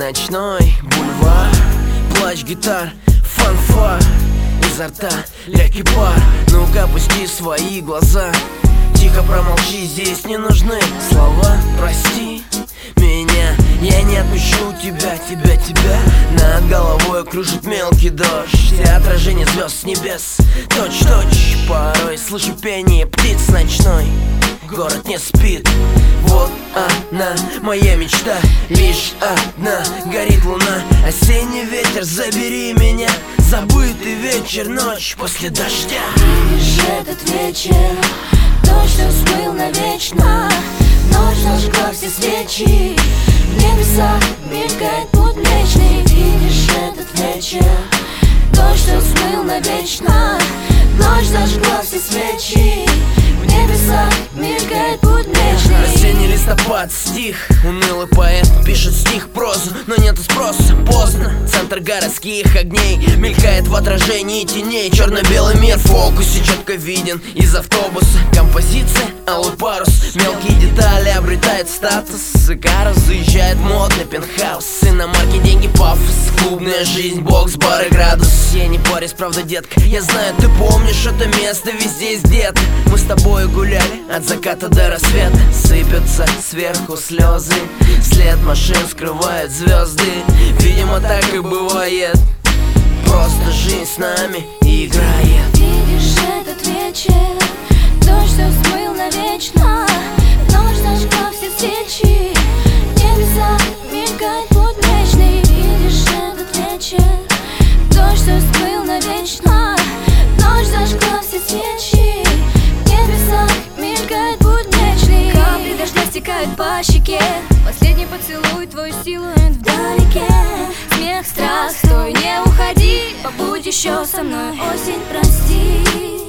ночной бульвар, плач гитар, фанфар, изо рта легкий пар. Ну-ка опусти свои глаза, тихо промолчи, здесь не нужны слова. Прости меня, я не отпущу тебя. Над головой кружит мелкий дождь, и отражение звезд с небес. Точь-точь, порой слышу пение птиц ночной. Город не спит, вот она, моя мечта. Лишь одна, горит луна. Осенний ветер, забери меня. Забытый вечер, ночь после дождя. Видишь этот вечер, дождь все смыл навечно. Ночь зажгла все свечи, в небесах мелькает путь млечный. Видишь этот вечер, дождь все смыл навечно. Ночь зажгла все свечи, в небесах мелькает путь млечный. Осенний листопад, стих, унылый поэт пишет стих, прозу, но нету спроса, поздно. Центр городских огней мелькает в отражении теней. Черно-белый мир в фокусе четко виден из автобуса. Композиция, алый парус, мелкие детали обретают статус. Икарус заезжает модный пентхаус, иномарки, деньги, пафос, клубная жизнь, бокс, бар и градус. Я не парюсь, правда, детка, я знаю, ты помнишь это место, везде есть где-то. Мы с тобой гуляли от заката до рассвета. Сыпятся сверху слезы, след машин скрывает звезды. Видимо, так и бывает, просто жизнь с нами играет. Видишь этот вечер, дождь все смыл навечно. Ночь зажгла все свечи, в небесах мелькает путь млечный. Видишь этот вечер, дождь все смыл навечно. Ночь зажгла все свечи, в небесах мелькает путь млечный. Капли дождя стекают по щеке, последний поцелуй, твой силуэт вдалеке. Смех, страх, стой, не уходи, побудь еще со мной. Осень, прости,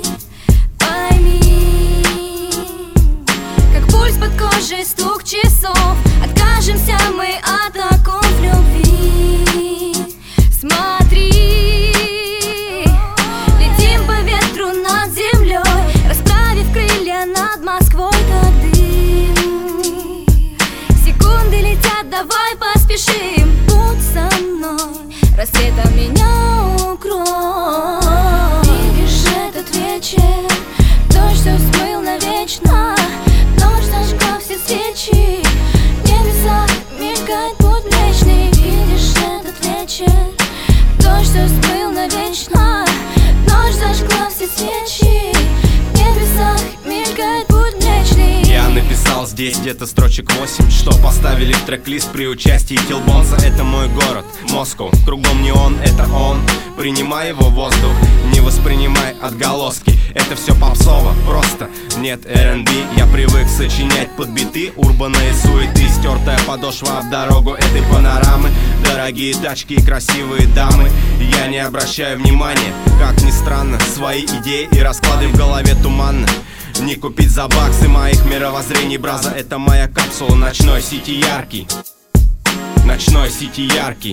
пойми, как пульс под кожей, стук часов. Откажемся мы от оков любви. Смотри, летим по ветру над землей, расправив крылья над Москвой, как дым. Секунды летят, давай поспешим. Будь со мной, рассветом меня укрой. Видишь этот вечер, дождь все смыл навечно. Ночь зажгла все свечи, в небесах мелькает путь млечный. Видишь этот вечер, дождь все смыл навечно. Ночь зажгла все свечи, в небесах мелькает путь млечный. Я написал здесь где-то строчек 8, что поставили в трек-лист при участии Тилбонса. Это мой город, Москва, кругом не он, это он. Принимай его воздух, не воспринимай отголоски. Это все попсово, просто нет R&B. Я привык сочинять под биты, урбанные суеты. Стертая подошва об дорогу этой панорамы. Дорогие тачки и красивые дамы. Я не обращаю внимания, как ни странно, свои идеи и расклады в голове туманны. Не купить за баксы моих мировоззрений, браза. Это моя капсула, ночной сити яркий. Ночной сити яркий.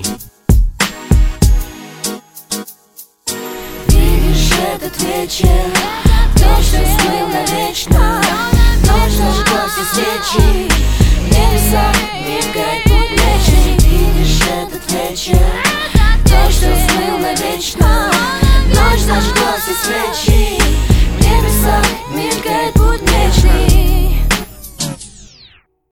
Видишь этот вечер, дождь все смыл навечно. Ночь зажгла все свечи, в небесах мелькает путь млечный. Видишь этот вечер, дождь все смыл навечно. Ночь зажгла все свечи, в небесах мелькает путь